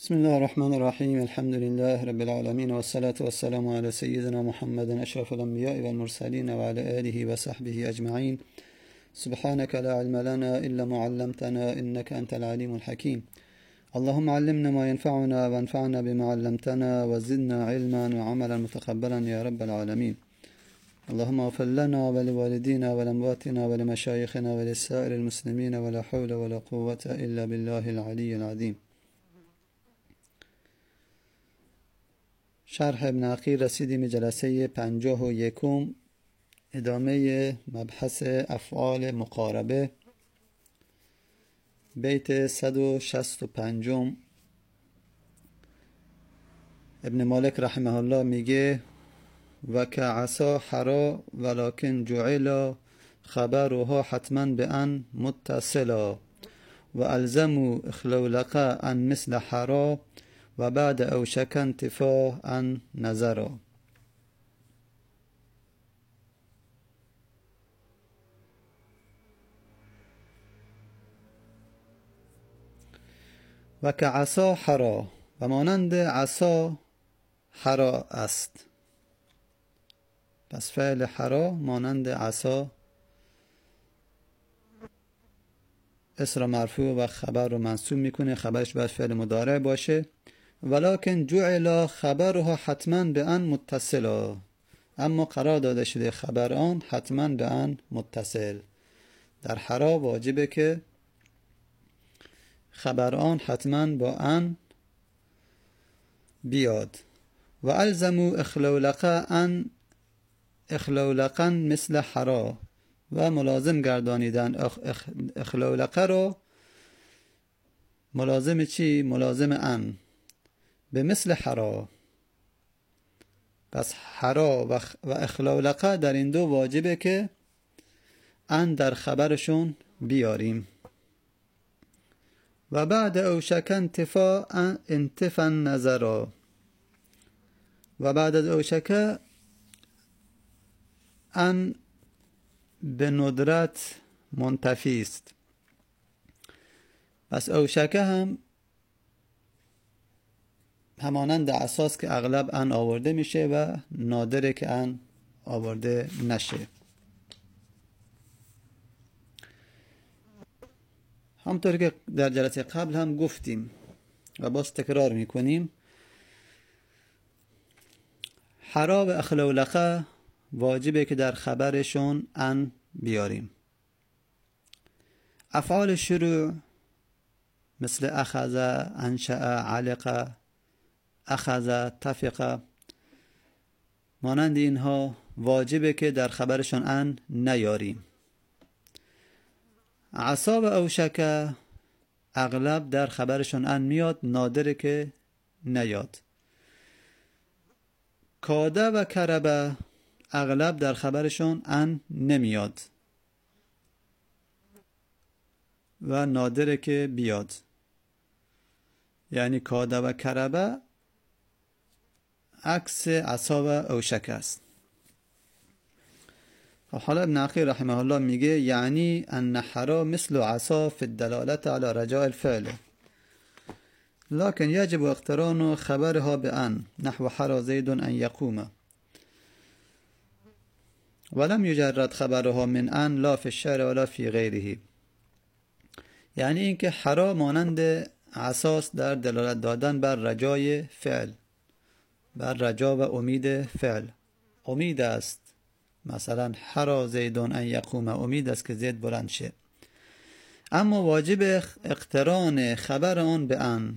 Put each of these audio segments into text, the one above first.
بسم الله الرحمن الرحيم. الحمد لله رب العالمين، والصلاة والسلام على سيدنا محمد أشرف الأنبياء والمرسلين وعلى آله وصحبه أجمعين. سبحانك لا علم لنا إلا ما علمتنا إنك أنت العليم الحكيم. اللهم علمنا ما ينفعنا وانفعنا بما علمتنا وزدنا علما وعملا متقبلا يا رب العالمين. اللهم اغفر لنا ولوالدينا ولأمواتنا ولمشايخنا ولسائر المسلمين ولا حول ولا قوة إلا بالله العلي العظيم. شرح ابن عقیل رسیدیم جلسه 51، ادامه مبحث افعال مقاربه، بیت 165. ابن مالک رحمه الله میگه و که عصا حرا ولکن جعلا خبرها حتما به ان متصلا و الزموا اخلولقا ان مثل حرا و بعد اوشک انتفاع ان نظرا. و که عصا حرا، و مانند عصا حرا است. پس فعل حرا مانند عصا اسم را مرفوع و خبر رو منصوب میکنه، خبرش باید فعل مضارع باشه. ولکن جعل خبرها حتما به ان متصلا، اما قرار داده شده خبر آن حتما به ان متصل. در حرا واجبه که خبر آن حتما با ان بیاد. و الزموا اخلولقا ان اخلولقا مثل حرا، و ملازم گردانیدن اخلولقه رو ملازم چی؟ ملازم ان به مثل حرا. پس حرا و اخلولقه در این دو واجبه که ان در خبرشون بیاریم. و بعد اوشک انتفا نظرا، و بعد از اوشک ان به ندرت منتفی است. پس اوشکه هم همانند اساس که اغلب ان آورده میشه و نادره که ان آورده نشه. همطور که در جلسه قبل هم گفتیم و باز تکرار میکنیم، حرا و اخلولقه واجبه که در خبرشون ان بیاریم. افعال شروع مثل اخذ، انشأ، علق، اخذ، تفق، مانند اینها واجبه که در خبرشون ان نیاریم. عصا و اوشک اغلب در خبرشون ان میاد، نادره که نیاد. کاده و کربه اغلب در خبرشون ان نمیاد و نادره که بیاد. یعنی کاده و کربه عکس عصا و اوشک است. حالا ابن عقیل رحمه الله میگه یعنی ان حرا مثل عصا فی الدلالت علی رجاء الفعل، لكن يجب اقتران خبرها بأن نحو حرا زيد أن يقوم، ولم يجرد خبرها من أن لا في الشعر ولا في غيره. یعنی اینکه حرا مانند اساس در دلالت دادن بر رجای فعل، بر رجا و امید فعل. امید است، مثلا حرا زید ان یقوم، امید است که زید بلند شه. اما واجب اقتران خبر آن به ان،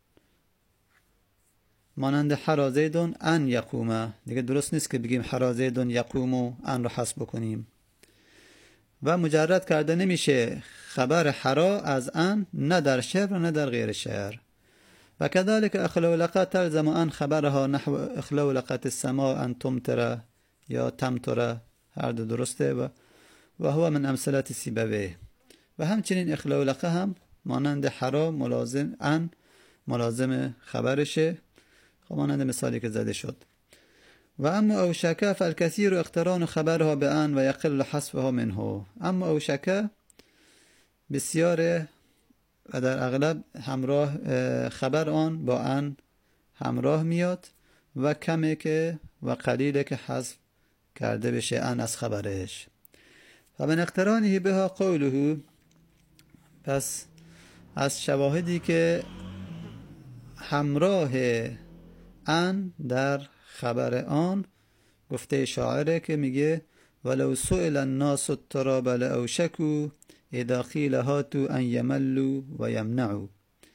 مانند حرا زید ان یقوم. دیگه درست نیست که بگیم حرا زید یقوم و ان رو حذف بکنیم. و مجرد کرده نمیشه خبر حرا از ان، نه در شعر و نه در غیر شعر. و كذلك اخلولقه تلزم ان خبرها نحو اخلولقه السماء ان تمطر یا تمطر، هر دو درسته. و هو من امثلات سیبویه. و همچنین اخلولقه هم مانند حرا ملازم ان ملازم خبرشه، مانند مثالی که زده شد. و اما اوشکه فالکثیر اقتران خبرها به ان و یقل حذفها منه. اما اوشکه بسیار و در اغلب همراه خبر آن با ان همراه میاد و کمه که و قلیله که حذف کرده بشه ان از خبرش. و من اقترانه بها قوله، پس از شواهدی که همراه ان در خبر آن گفته شاعره که میگه ولو سئل الناس التراب لأوشكوا اذا قیل هاتوا ان یملوا و یمنعوا.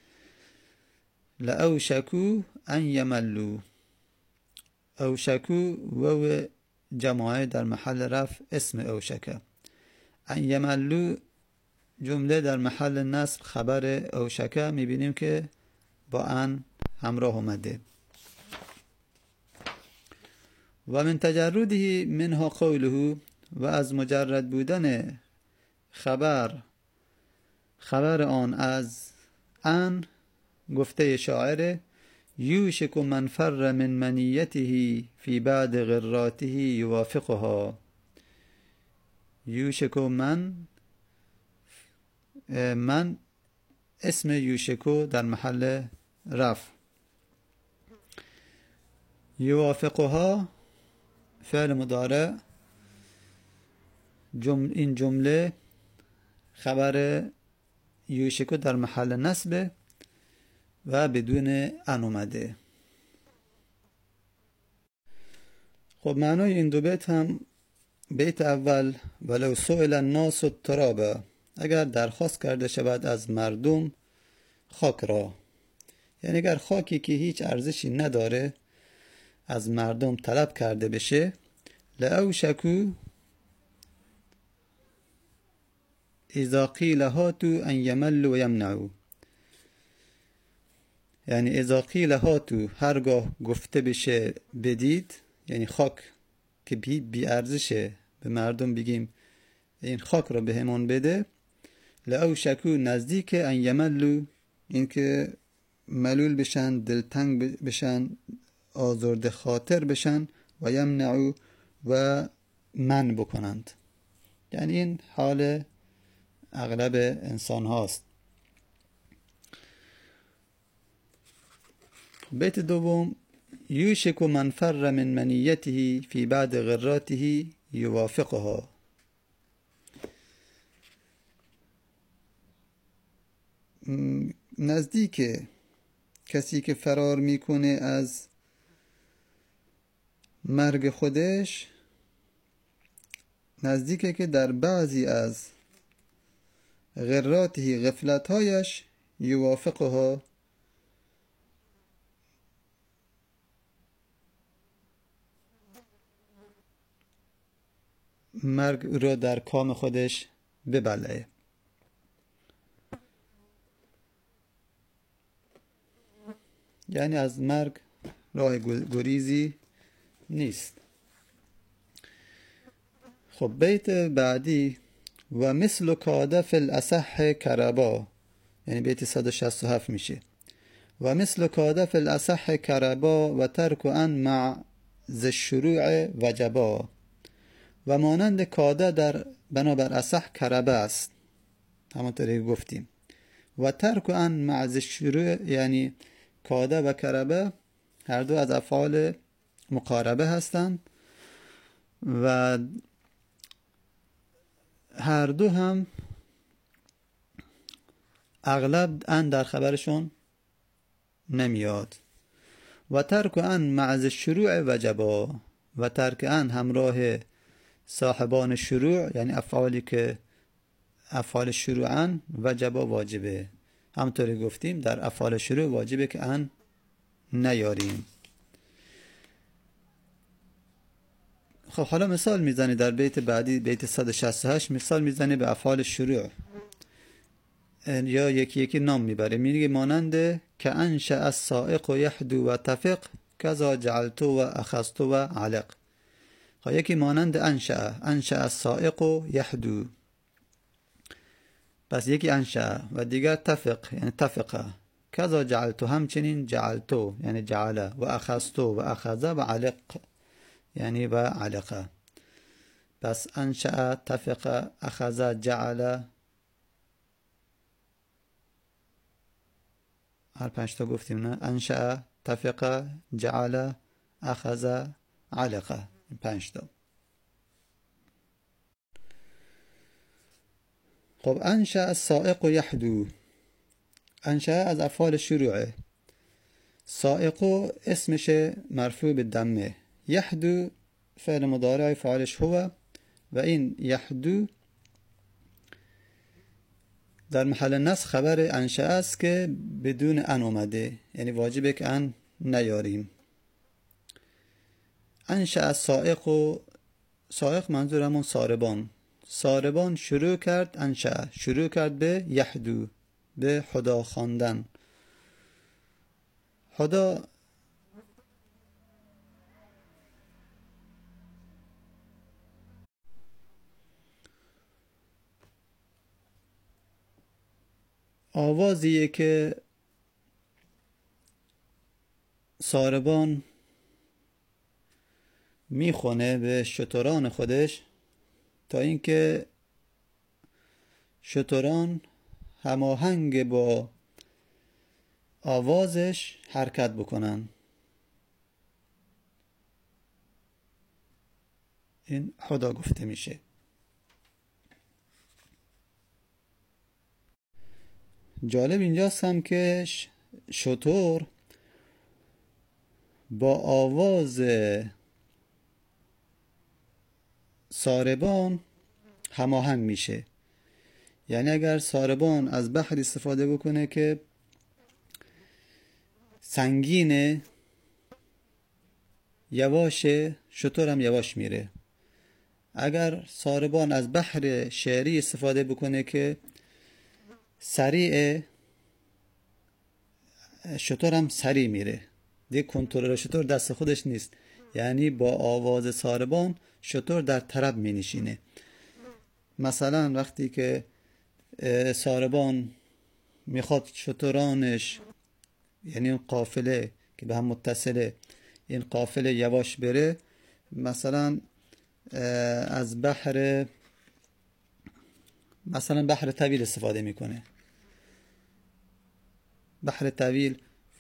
لأوشكوا ان یملوا، اوشکو و جماعه در محل رفع اسم اوشکه، ان یملوا جمله در محل نصب خبر اوشکه میبینیم که با ان همراه اومده. و من تجرده منها قوله، و از مجرد بودن خبر آن از ان گفته شاعر یوشک من فر من منیته فی بعد غراته یوافقها. یوشک من اسم یوشکو در محل رفع، یوافقها فعل مضارع، این جمله خبر یوشکو در محل نصب و بدون ان اومده. خب معنای این دو بیت هم، بیت اول ولو سئل الناس التراب، اگر درخواست کرده شود از مردم خاک را، یعنی اگر خاکی که هیچ ارزشی نداره از مردم طلب کرده بشه، لأوشکوا اذا قیل هاتوا ان یملوا و یمنعوا، یعنی اذا قیل هاتوا هرگاه گفته بشه بدید، یعنی خاک که بی ارزشه به مردم بگیم این خاک را به همون بده، لأوشکوا نزدیک ان یملوا، این که ملول بشن، دلتنگ بشن، آزرده خاطر بشن، و یمنعوا و منع بکنند، یعنی این حال اغلب انسان هاست. بیت دوم یوشک من فر من منیته فی بعد غراته یوافقها، نزدیک کسی که فرار میکنه از مرگ خودش، نزدیکه که در بعضی از غراته غفلتهایش یوافقها مرگ را در کام خودش ببلعه. یعنی از مرگ راه گریزی نیست. خب بیت بعدی و مثل کاده فی الاصح کربا، یعنی بیت 167 میشه. و مثل کاده فی الاصح کربا و ترک ان مع ذی الشروع وجبا، و مانند کاده در بنابر اصح کربه است، همونطوری گفتیم. و ترک ان مع ذی الشروع، یعنی کاده و کربه هر دو از افعال مقاربه هستند و هر دو هم اغلب ان در خبرشون نمیاد. و ترک ان مع ذی الشروع وجبا، و ترک ان همراه صاحبان شروع، یعنی افعالی که افعال شروعن، وجبا واجبه. همطوری گفتیم در افعال شروع واجبه که ان نیاریم. خب حالا مثال میزنی در بیت بعدی، بیت 168 مثال میزنی به افعال شروع، یا یکی یکی نام میبره. میگه مانند که انشأ السائق و یحدو و تفق کذا جعلتو و اخذتو و علق. خب یکی مانند انشأ السائق و یحدو، پس یکی انشأ و دیگر تفق یعنی تفقه. کذا جعلتو همچنین جعلتو یعنی جعله، و اخذتو و اخذه و علق یعنی و علقه. پس انشأ، تفقه، اخذه، جعله هر 5 تا گفتیم نه؟ انشأ، تفق، جعل، اخذ، علقه. 5 تا. خب انشأ السائق یحدو. انشأ از افعال شروعه. سائق اسمش مرفوع به دمه. یحدو فعل مضارع فاعلش هو و این یحدو در محل نصب خبر انشأ است که بدون ان اومده، یعنی واجبه که ان نیاریم. انشأ السائق و سائق منظورمون ساربان. ساربان شروع کرد انشأ، شروع کرد به یحدو، به خدا خواندن. خدا آوازیه که ساربان میخونه به شتران خودش تا اینکه شتران هماهنگ با آوازش حرکت بکنن. این خدا گفته میشه. جالب اینجاست هم که شتر با آواز ساربان هماهنگ میشه. یعنی اگر ساربان از بحر استفاده بکنه که سنگینه، یواشه، شتر هم یواش میره. اگر ساربان از بحر شعری استفاده بکنه که سریع، شتر هم سریع میره. دیگه کنترل شتر دست خودش نیست. یعنی با آواز ساربان شتر در طرب می نشینه. مثلا وقتی که ساربان میخواد شترانش، یعنی این قافله که به هم متصله، این قافله یواش بره، مثلا از بحر طویل استفاده میکنه. بحر طویل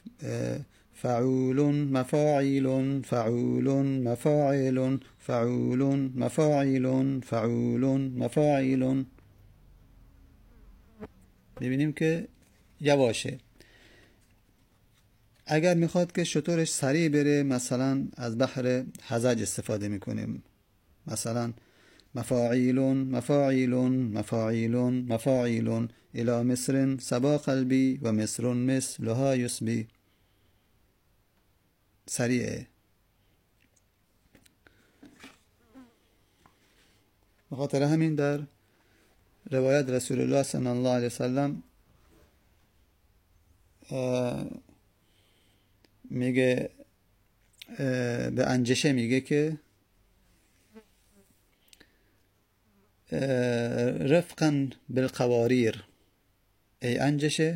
فعول مفاعیل فعول مفاعیل فعول مفاعیل فعول مفاعیل. ببینیم که یواشه. اگر میخواد که شترش سریع بره، مثلا از بحر هزج استفاده میکنیم. مثلا مفاعیل مفاعیل مفاعیل مفاعیل الى مصر سبا قلبی و مصر مثلها یسبی. سریعه. بخاطر همین در روایت رسول الله صلی الله علیه وسلم میگه، به انجشه میگه که رفقا بالقواریر، ای انجشه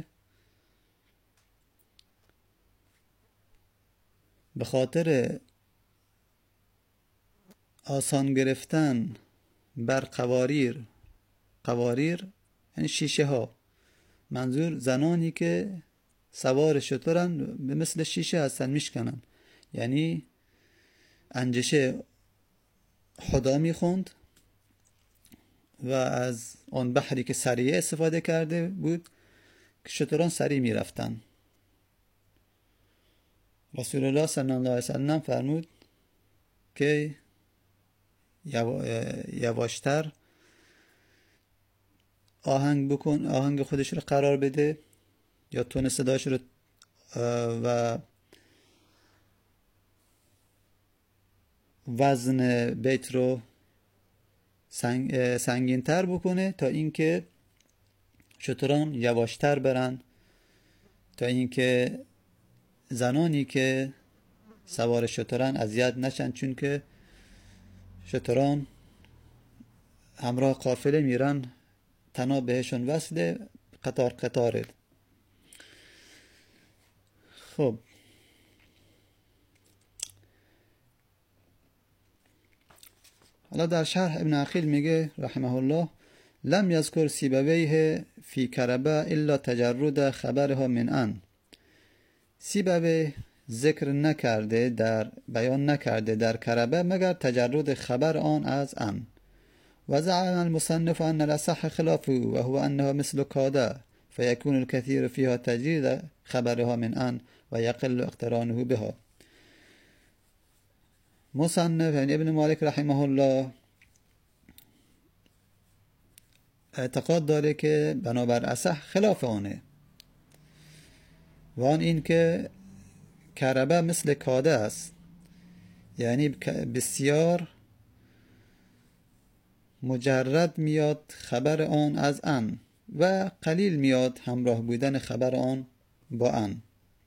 به خاطر آسان گرفتن بر قواریر. قواریر یعنی شیشه ها، منظور زنانی که سوار شترن به مثل شیشه هستن، میشکنن. یعنی انجشه خدا میخوند و از آن بحری که سریع استفاده کرده بود که شتران سریع میرفتن. رسول الله صلی الله علیه وسلم فرمود که یواشتر آهنگ بکن، آهنگ خودش رو قرار بده یا تون صداش رو و وزن بیت رو سنگین تر بکنه تا اینکه شتران یواشتر برن، تا اینکه زنانی که سوار شتران اذیت نشن، چون که شتران همراه قافله میرن، تنها بهشون وصله، قطار قطاره. خب حالا در شرح ابن عقیل میگه رحمه الله: لم یذکر سیبویه فی کربه الا تجرد خبرها من ان. سیبوی ذکر نکرده بیان نکرده در کربه مگر تجرد خبر آن از ان. و زعم المصنف ان الاصح خلافه وهو انها مثل کاده فيكون الكثير فيها تجريد خبرها من ان و يقل اقترانه بها. مصنف یعنی ابن مالک رحمه الله اعتقاد داره که بنابر اصح خلاف آنه و آن این که کربه مثل کاده است، یعنی بسیار مجرد میاد خبر آن از ان و قلیل میاد همراه بودن خبر آن با ان.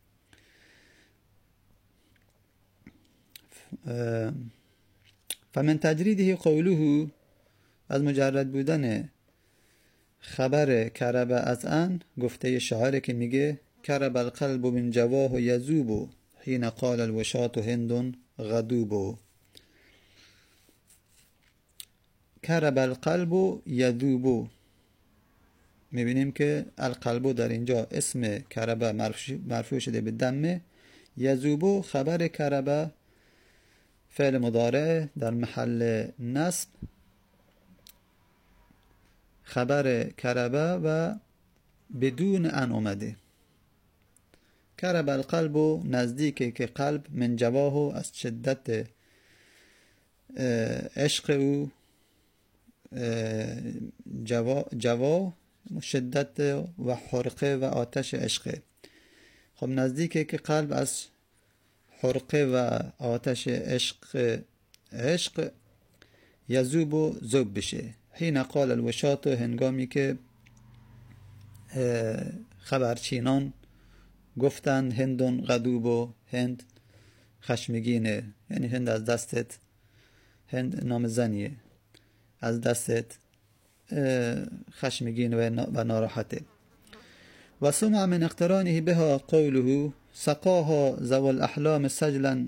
فمن تجریده قوله، از مجرد بودن خبر کربه از ان گفته شاعر که میگه کرب القلب من جواه یذوب حین قال الوشاة هند غضوب. کرب القلب یذوب، میبینیم که القلب در اینجا اسم کربه مرفوع شده به دمه، یذوب خبر کربه فعل مضارع در محل نصب خبر کربه و بدون ان اومده. کرب القلب نزدیکه که قلب من جواه از شدت عشق او، جوا شدت و حرقه و آتش عشقه. خب نزدیکه که قلب از حرقه و آتش عشق یذوب و ذوب بشه. حین قال الوشاة، هنگامی که خبرچینان گفتن هندون غضوب، و هند خشمگینه، یعنی هند از دستت، هند نام زنیه، از دستت خشمگین و ناراحته. و سمع من اقترانه بها قوله سقاها ذو الاحلام سجلا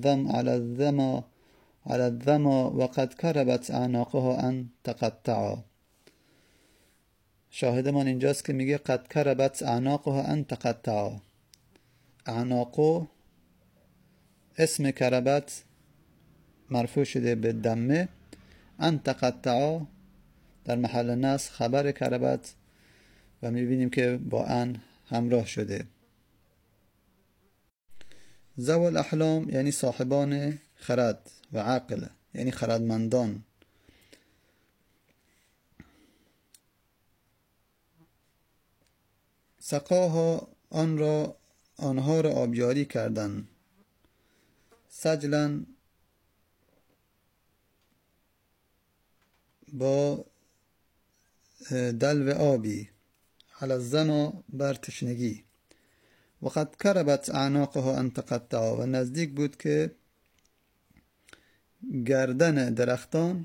على الذما وقد کربت اعناقها ان تقطعا. شاهدمان اینجاست که میگه قد کربت اعناقها ان تقطعا. اعناقو اسم کربت مرفوع شده به دمه، ان تقطعا در محل نصب خبر کربت و میبینیم که با ان همراه شده. ذو الاحلام یعنی صاحبان خرد و عقل، یعنی خردمندان. سقاها آنها را آبیاری کردند. سجلا با دلو آبی، علی الظما بر تشنگی. و قد کربت اعناقها ان تقطعا، و نزدیک بود که گردن درختان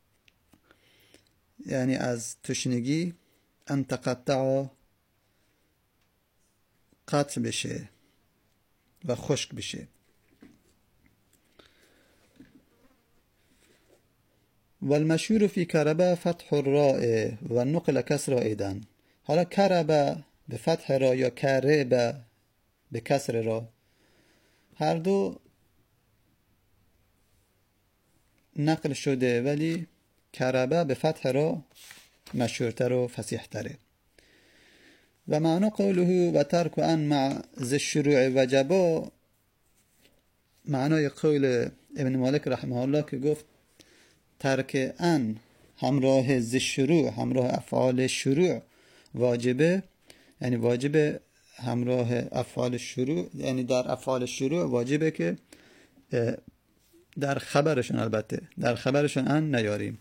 یعنی از تشنگی ان تقطعا قطع بشه و خشک بشه. و المشهور فی کربه فتح الراء و نقل کسر ایدن. حالا کربه به فتح را یا کربه به کسر را، هر دو نقل شده، ولی کربه به فتح را مشهورتر و فصیحتره. و معنی قوله و ترک ان مع ذی الشروع وجبا، معنای قول ابن مالک رحمه الله که گفت ترک ان همراه ذی الشروع، همراه افعال شروع واجبه، یعنی واجبه همراه افعال شروع، یعنی در افعال شروع واجبه که در خبرشون، البته در خبرشون ان نیاریم.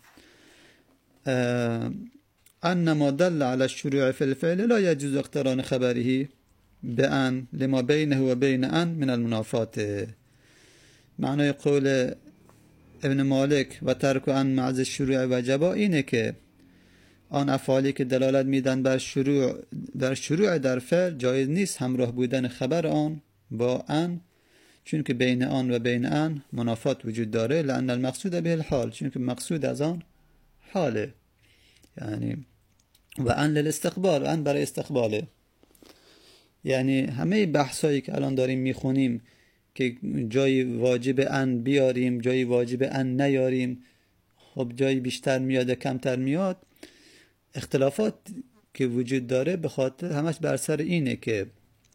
انما دل على الشروع في الفعل لا يجوز اقتران خبره بان لما بينه و بين ان من المنافات. معنای قول ابن مالک و ترک ان مع الشروع وجبا اینه که آن افعالی که دلالت میدن بر شروع در فعل جایز نیست همراه بودن خبر آن با ان، چون که بین آن و بین ان منافات وجود داره. لان المقصود به الحال، چون که مقصود از آن حاله، یعنی و ان للاستقبال، ان برای استقباله. یعنی همه بحثایی که الان داریم میخونیم که جایی واجب ان بیاریم جایی واجب ان نیاریم، خب جایی بیشتر میاد کمتر میاد، اختلافات که وجود داره به خاطر همش بر سر اینه که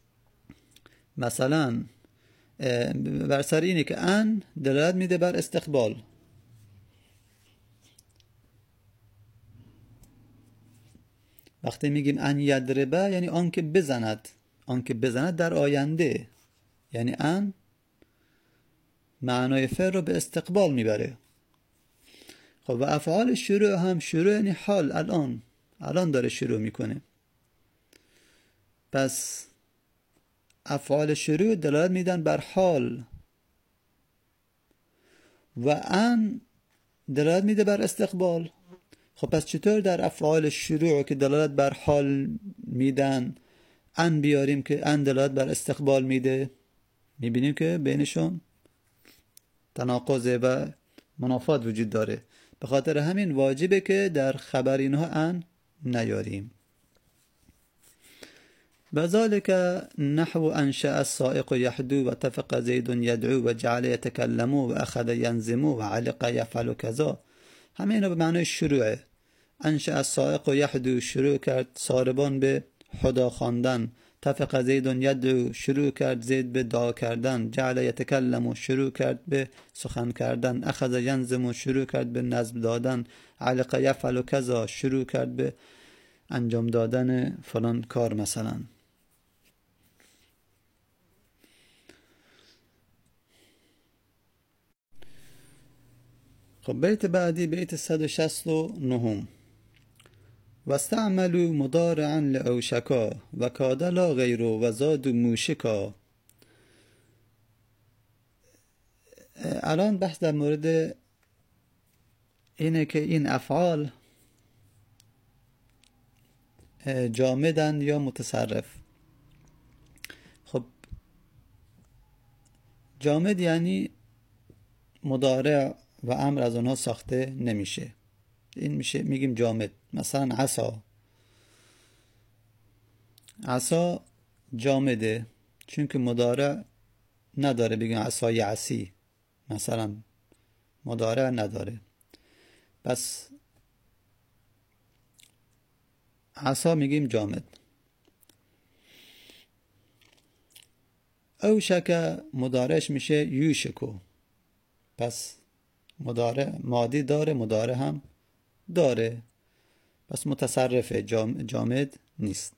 مثلا بر سر اینه که ان دلالت میده بر استقبال. وقتی میگیم ان یضربه یعنی آن که بزند، آن که بزند در آینده، یعنی ان معنای فعل رو به استقبال میبره. خب و افعال شروع هم، شروع یعنی حال، الان داره شروع میکنه. پس افعال شروع دلالت میدن بر حال و ان دلالت میده بر استقبال. خب پس چطور در افعال شروع که دلالت بر حال میدن ان بیاریم که ان دلالت بر استقبال میده؟ میبینیم که بینشون تناقض و منافات وجود داره. به خاطر همین واجبه که در خبر اینها ان نیاریم. بذلك نحو انشأ السائق يحدو واتفق زيد يدعو وجعل يتكلم واخذ ينزم وعلق يفعل كذا، همه اینا به معنای شروعه. انشأ السائق یحدو شروع کرد ساربان به حدا خواندن، تفق زید یدعو شروع کرد زید به دعا کردن، جعل یتکلم شروع کرد به سخن کردن، اخذ ینظم شروع کرد به نظم دادن، علق یفعل کذا شروع کرد به انجام دادن فلان کار مثلا. خب بیت بعدی بیت 169. واستعملوا مضارعا لأوشكا وكاد لا غير وزاد موشكا. الان بحث در مورد اینه که این افعال جامدن یا متصرف. خب جامد یعنی مضارع و امر از اونها ساخته نمیشه، این میشه میگیم جامد. مثلا عصا جامده چون که مضارع نداره، بگیم عصای عصی مثلا مضارع نداره، پس عصا میگیم جامد. اوشک مضارعش میشه یوشکو، پس مضارع ماضی داره مضارع هم داره، پس متصرف جامد نیست.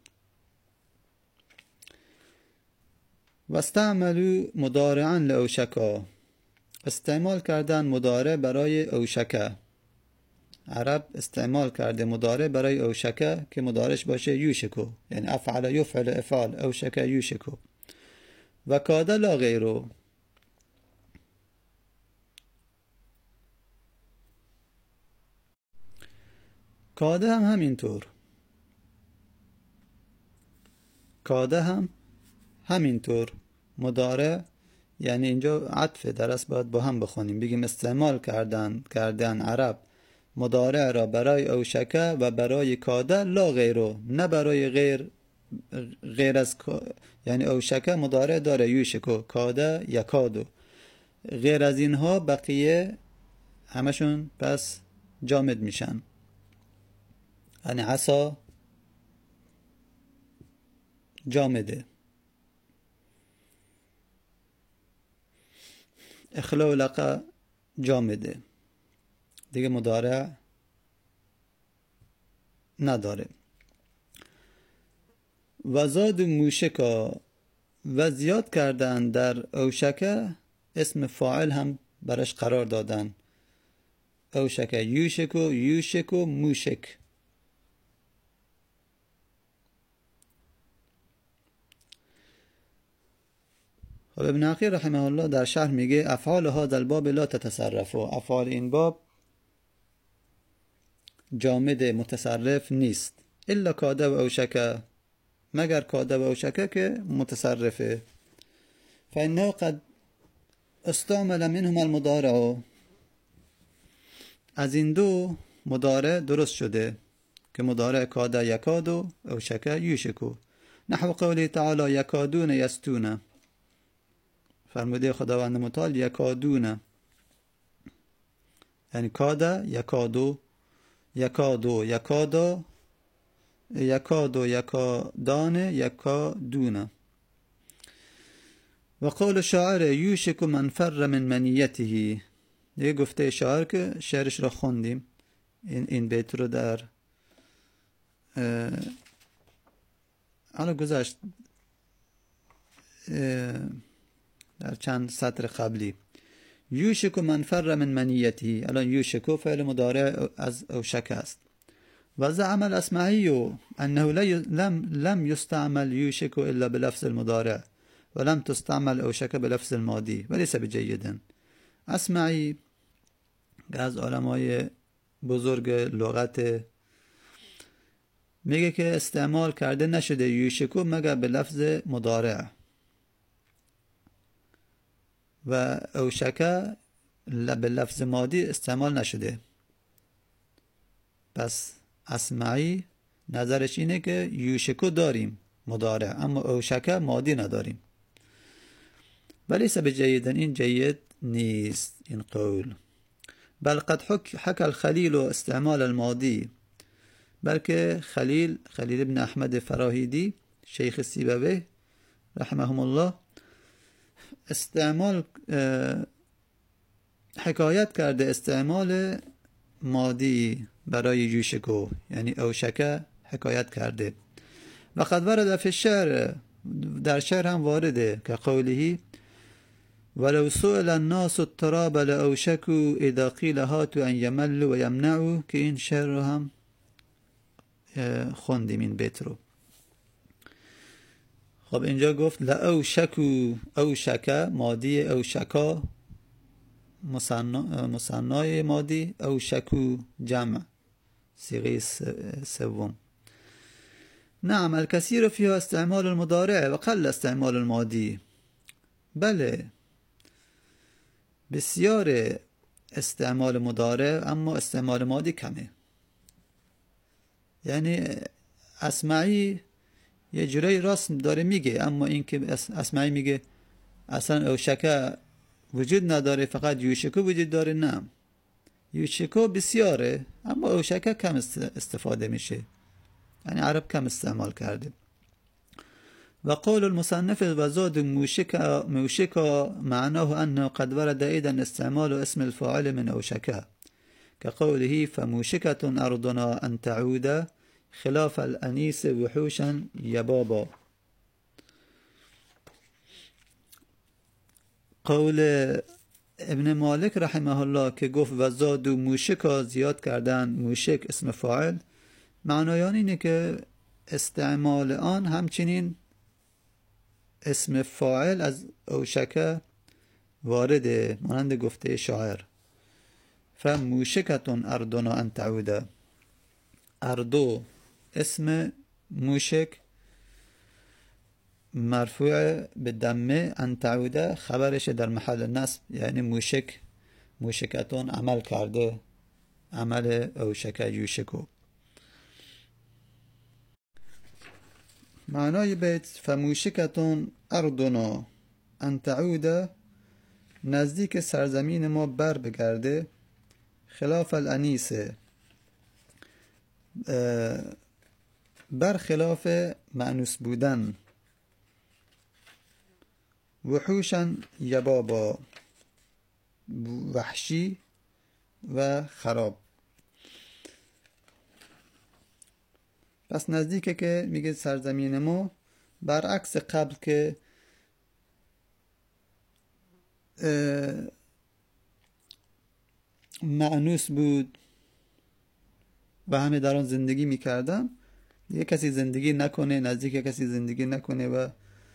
واستعملوا مضارعا لأوشکا، استعمال کردن مضارع برای اوشکه. عرب استعمال کرده مضارع برای اوشکه که مضارعش باشه یوشکو، یعنی افعل یفعل افعال، اوشکه یوشکو. و کاد لا غیرو، کاده هم همینطور، کاده هم همینطور مضارع، یعنی اینجا عطف در است، باید با هم بخونیم، بگیم استعمال کردن عرب مضارع را برای اوشکه و برای کاده لا غیرو، نه برای غیر از یعنی اوشکه مضارع داره یوشکو، کاده یکادو، غیر از اینها بقیه همشون پس جامد میشن. یعنی عصا جامده، اخلولق جامده، دیگه مضارع نداره. و زاد موشکا، و زیاد کردن در اوشکه، اسم فاعل هم برش قرار دادن، اوشکه یوشکو، یوشکو موشک. خب ابن عقیل رحمه الله در شرح میگه افعال هذا الباب لا تتصرفوا، افعال این باب جامد متصرف نیست، الا کاده و اوشکه، مگر کاده و اوشکه که متصرفه. فانه قد استعمل منهم المضارع، از این دو مضارع درست شده که مضارع کاده یکادو اوشکه یوشکو، نحو قوله تعالی یکادون یستون، فرموده خداوند متعال یکادون، یعنی کادا یکادو، یکادو یکادا، یکادو یکادان یکادون. و قول شاعر یوشک من فر من منیته، یه گفته شاعر که شعرش را خوندیم، این بیت رو در حالا گذشت در چند سطر قبلی. یوشک من فر من منیته، الان یوشک فعل مضارع از اوشک است. و زعم الأصمعي انه لم يستعمل یوشک الا بلفظ المضارع ولم تستعمل اوشک بلفظ الماضی وليس بجید. اصمعی از علمای بزرگ لغت میگه که استعمال کرده نشده یوشکو مگر به لفظ مضارع و اوشکه به لفظ ماضی استعمال نشده. پس اصمعی نظرش اینه که یوشکو داریم مضارع اما اوشکه ماضی نداریم. ولیس بجیدن، این جید نیست این قول. بل قد حكى الخليل استعمال الماضي، بلکه خلیل ابن احمد فراهیدی شیخ سیبویه رحمهم الله حکایت کرده استعمال ماضی برای یوشکو، یعنی اوشکه حکایت کرده. و قد ورد فی الشعر، در شعر هم وارده که قوله ولو سئل الناس التراب لأوشكوا اذا قيل هاتوا ان يملوا و یمنعوا، که این شعر رو هم خوندیم این بیت رو. خب اینجا گفت لأوشكوا، اوشکه ماضی، اوشکا مثنای ماضی، اوشکوا جمع صیغه سوم. نعم الكثير فيها استعمال المضارع و قل استعمال الماضی. بله بسیار استعمال مضارع اما استعمال ماضی کمه. یعنی اصمعی یه جوری راست داره میگه، اما این که اصمعی میگه اصلا اوشکه وجود نداره فقط یوشکو وجود داره، نه، یوشکو بسیاره اما اوشکه کم استفاده میشه، یعنی عرب کم استعمال کرده. و قول المصنف وزاد موشکا معناه انه قد ورد ايضا استعمال اسم الفاعل من اوشکه كقوله فموشكة أرضنا أن تعود خلاف الأنيس وحوشا يبابا. قول ابن مالک رحمه الله که گفت و زادو موشکا زیاد کردن موشک اسم فاعل، معنایان اینه که استعمال آن همچنین اسم فاعل از اوشکه وارده، مانند گفته شاعر فموشکتون اردنا ان تعوده. اردو اسم موشک مرفوع به دمه، ان تعوده خبرش در محل نصب، یعنی موشکتون عمل کرده، عمل اوشکه یوشکو. معنای بیت فموشکتون اردنا ان تعوده، نزدیک سرزمین ما بر بگرده، خلاف الانیسه بر خلاف مأنوس بودن، وحوشا یبابا وحشی و خراب. پس نزدیکه که میگه سرزمین ما، برعکس قبل که مأنوس بود و همه در آن زندگی میکردن، یه کسی زندگی نکنه، نزدیک کسی زندگی نکنه و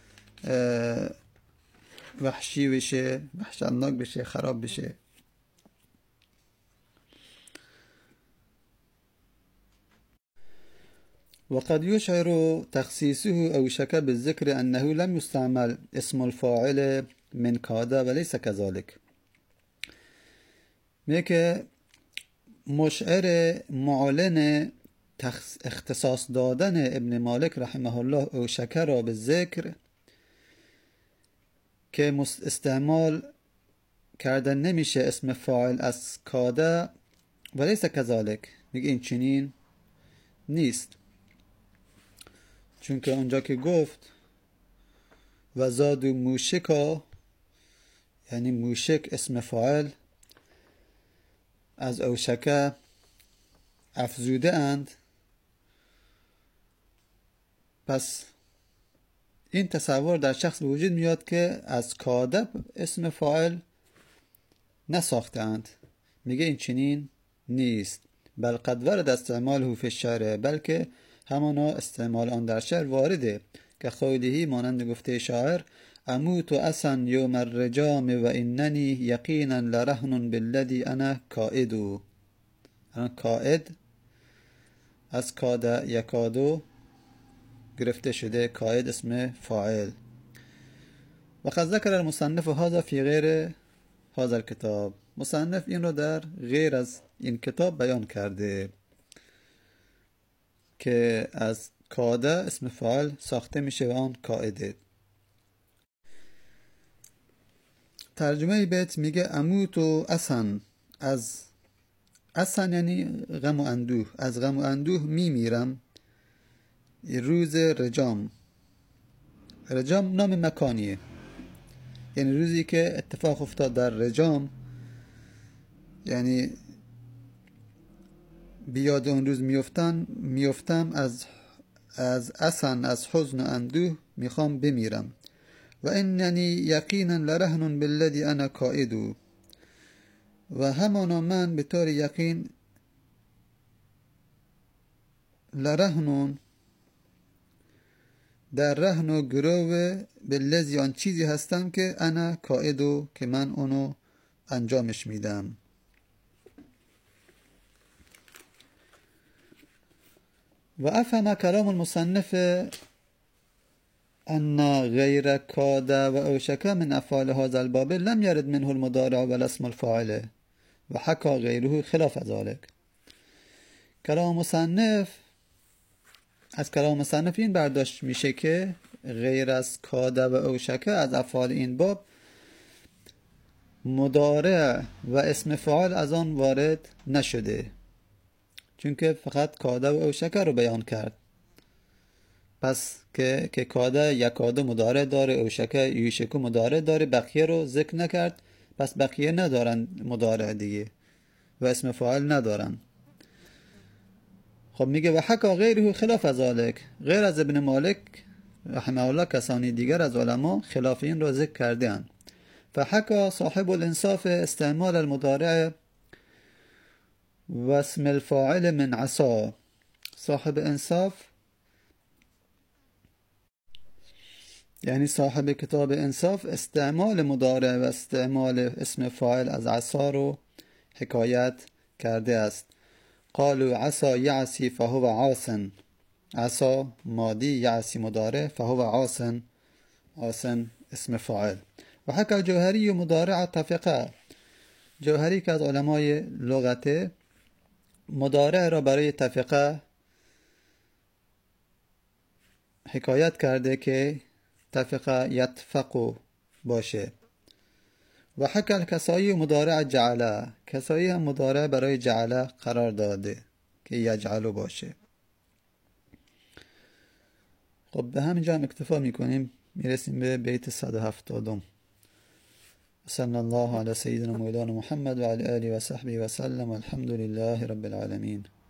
وحشی بشه، وحشتناک بشه، خراب بشه. وقد يشعر تخصيصه أوشك بالذكر أنه لم يستعمل اسم الفاعل من كاد وليس كذلك. میگه مشعر معلن اختصاص دادن ابن مالک رحمه الله اوشکه را به ذکر که استعمال کردن نمیشه اسم فاعل از کاده ولیس کذالک، میگه این چنین نیست، چون که اونجا که گفت و زادو موشکا، یعنی موشک اسم فاعل از اوشکه افزوده اند، پس این تصور در شخص به وجود میاد که از کاده اسم فاعل نساخته اند. میگه این چنین نیست، بل قد ورد استعماله فی الشعر، بلکه همانا استعمال آن در شعر وارده، که قوله مانند گفته شاعر اموت اسا یوم الرجام و اننی یقینا لرهن بالذی انا کائد. کائد از کاده یکادو گرفته شده، کائد اسم فاعل. و قد ذکر المصنف هذا فی غیر هذا الكتاب، مصنف این رو در غیر از این کتاب بیان کرده که از کاده اسم فاعل ساخته میشه و آن کائده. ترجمه بیت میگه اموتو اسن، از اسن یعنی غم و اندوه، از غم و اندوه میمیرم روز رجام. رجام نام مکانیه، یعنی روزی که اتفاق افتاد در رجام، یعنی بیاد اون روز میفتم از اسن، از حزن و اندوه میخوام بمیرم. و اننی یقینا لرهن بالذی انا کائد، و همانا من به طور یقین لرهن در رهن و گروه بالذی آن چیزی هستم که انا کائدو که من اونو انجامش میدم. و افهم کلام المصنف ان غیر کاد و اوشک من افعال هذا الباب لم يرد منه المضارع والاسم الفاعل و حكى غیره خلاف ذلك. از کلام مصنف این برداشت میشه که غیر از کاد و اوشک از افعال این باب مضارع و اسم فاعل از آن وارد نشده، چون که فقط کاده و اوشکه رو بیان کرد. پس که کاده یکاده مضارع داره، اوشکه یوشکو مضارع داره، بقیه رو ذکر نکرد، پس بقیه ندارن مضارع دیگه و اسم فاعل ندارن. خب میگه و حکا غیره خلاف ذلك، غیر از ابن مالک رحمه الله کسانی دیگر از علما خلاف این رو ذکر کردن. فحکا صاحب الانصاف استعمال المضارع و اسم الفاعل من عصا، صاحب انصاف یعنی صاحب کتاب انصاف استعمال مضارع و استعمال اسم فاعل از عصا رو حکایت کرده است. قالوا عصا یعصی فهو عاصن، عصا ماضی، یعصی مضارع، فهو عاصن، عاصن اسم فاعل. و حکا جوهری مضارع تفقه، جوهری که از علمای لغت مضارع را برای تفقه حکایت کرده که تفقه یتفقو باشه. و حکا الکسایی مضارع جعله، کسایی هم مضارع برای جعله قرار داده که یجعلو باشه. خب به همینجا هم اکتفا میکنیم، میرسیم به بیت 170. صلی الله علی سیدنا مولانا محمد و علی آله و صحبه و سلم، والحمد لله رب العالمین.